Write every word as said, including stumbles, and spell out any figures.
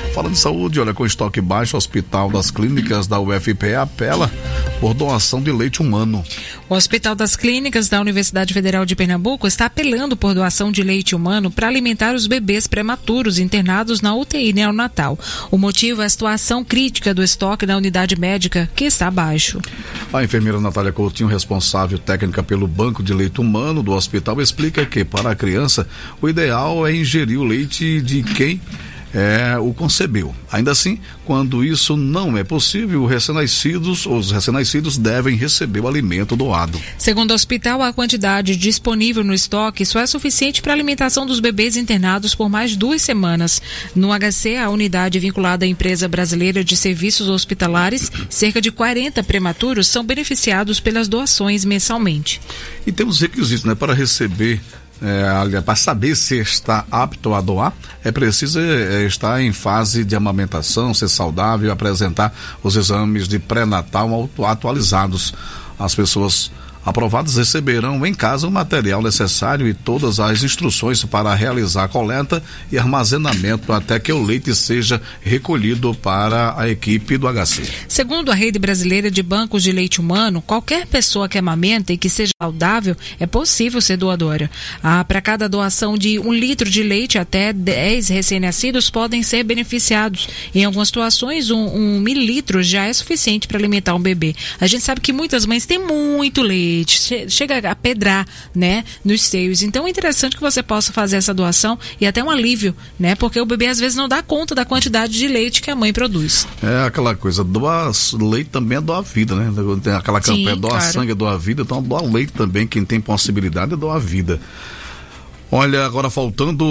Falando de saúde, olha, com estoque baixo, o Hospital das Clínicas da U F P apela por doação de leite humano. O Hospital das Clínicas da Universidade Federal de Pernambuco está apelando por doação de leite humano para alimentar os bebês prematuros internados na U T I neonatal. O motivo é a situação crítica do estoque da unidade médica, que está baixo. A enfermeira Natália Coutinho, responsável técnica pelo banco de leite humano do hospital, explica que para a criança o ideal é ingerir o leite de quem É, o concebeu. Ainda assim, quando isso não é possível, os recém-nascidos, os recém-nascidos devem receber o alimento doado. Segundo o hospital, a quantidade disponível no estoque só é suficiente para a alimentação dos bebês internados por mais duas semanas. No H C, a unidade vinculada à Empresa Brasileira de Serviços Hospitalares, cerca de quarenta prematuros são beneficiados pelas doações mensalmente. E temos requisitos, né, para receber. É, para saber se está apto a doar, é preciso é, estar em fase de amamentação, ser saudável, apresentar os exames de pré-natal atualizados. As pessoas aprovadas receberão em casa o material necessário e todas as instruções para realizar a coleta e armazenamento até que o leite seja recolhido para a equipe do H C. Segundo a Rede Brasileira de Bancos de Leite Humano, qualquer pessoa que amamenta e que seja saudável é possível ser doadora. Ah, para cada doação de um litro de leite, até dez recém-nascidos podem ser beneficiados. Em algumas situações, um, um mililitro já é suficiente para alimentar um bebê. A gente sabe que muitas mães têm muito leite, chega a pedrar, né, nos seios. Então é interessante que você possa fazer essa doação e até um alívio, né, porque o bebê às vezes não dá conta da quantidade de leite que a mãe produz. É aquela coisa, doar leite também é doar vida, né? Tem aquela campanha, Sim, doar claro. sangue é doar vida, então doar leite também, quem tem possibilidade é doar vida. Olha, agora faltando